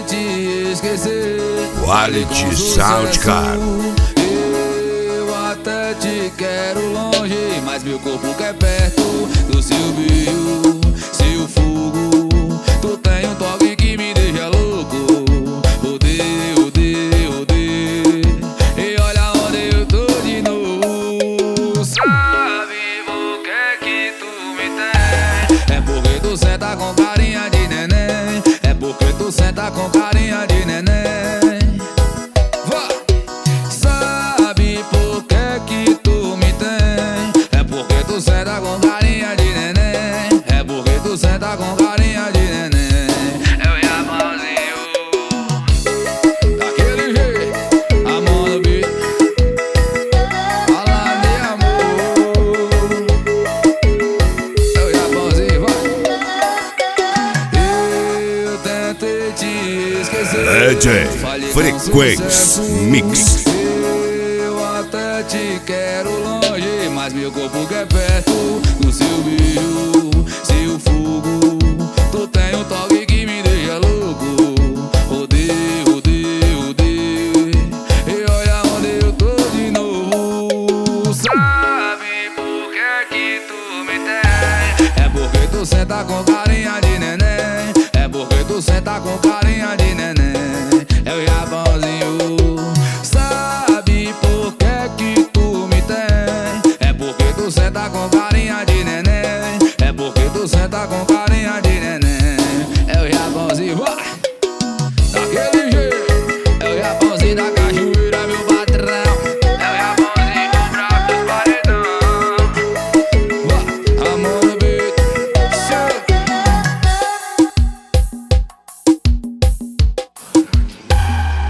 te esquecer. Quality Sound, cara. Eu até te quero longe, mas meu corpo quer perto do seu beijo, seu fogo. Tu tem um toque que me deixa louco. Odeio, odeio, odeio. E olha onde eu tô de novo. Sabe por que tu me tem? É porque tu senta com carinha de neném. É porque tu senta com carinha de neném. Sabe por que tu me tem? É porque tu senta com carinha de neném. É porque tu senta com carinha de neném. Eu e a mãozinho daquele jeito, a mão no beat. Fala de amor. Eu e a mãozinho, vai. Eu tentei te esquecer. DJ Frequência Mix. Eu até te quero longe, mas meu corpo quer perto do seu beijo, seu fogo. Tu tem um toque que me deixa louco. Odeio, odeio, odeio. E olha onde eu tô de novo. Sabe por que tu me tem? É porque tu senta com carinha de neném. É porque tu senta com carinha